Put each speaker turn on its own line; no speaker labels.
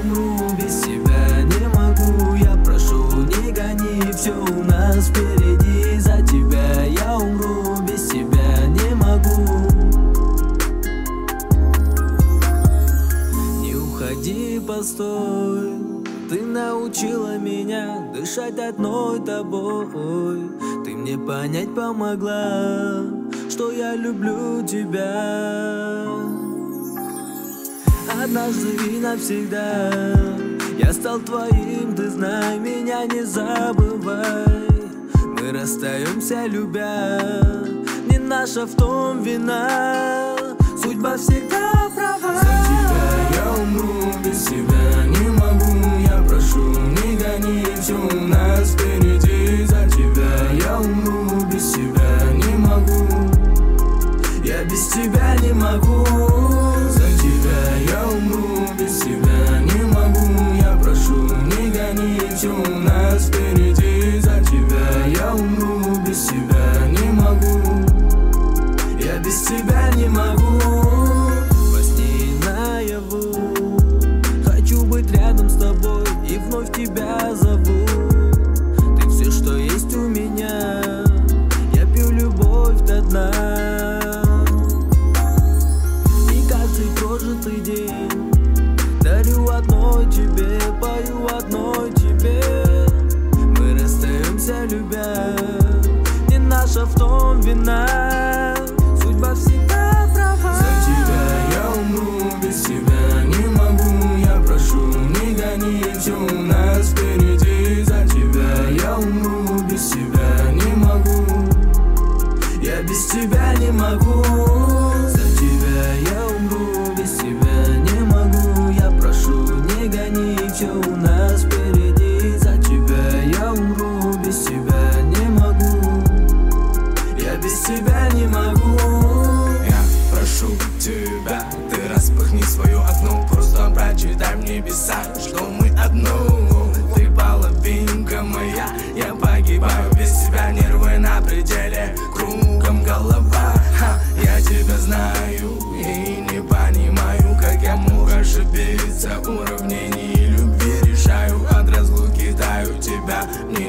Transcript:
умру, без тебя не могу. Я прошу, не гони, все у нас впереди. За тебя я умру, без тебя не могу. Не уходи, постой, ты научила меня дышать одной тобой. Ты мне понять помогла, что я люблю тебя. Однажды и навсегда я стал твоим, ты знай, меня не забывай. Мы расстаемся, любя, не наша в том вина. Судьба всегда права. За тебя я умру, без тебя не могу. Я прошу, не гони, все у нас впереди. За тебя я умру, без тебя не могу. Я без тебя не могу. За тебя я умру, без тебя не могу. Я прошу, не гони, все у нас впереди. За тебя я умру, без тебя не могу. Я без тебя не могу. Во сне и наяву хочу быть рядом с тобой и вновь тебя зову. Ты все, что есть у меня, я пью любовь до дна. И каждый прожитый день дарю одной тебе, пою одной тебе. Мы расстаемся, любя, не наша в том вина. Судьба всегда права. За тебя я умру, без тебя не могу. Я прошу, не гони, все у нас впереди. За тебя я умру, без тебя не могу. Я без тебя не могу. За тебя я умру, без тебя не могу. Я прошу, не гони, все у нас впереди. За тебя я умру, без тебя не могу. Я без тебя не могу.
Я прошу тебя, ты распахни свое окно, просто прочитай в небеса, что мы одно. Ты половинка моя, я погибаю без тебя, нервы на пределе, кругом голова. Я тебя знаю и не понимаю, как я мог ошибиться. Уравнений любви решаю, от разлуки таю тебя не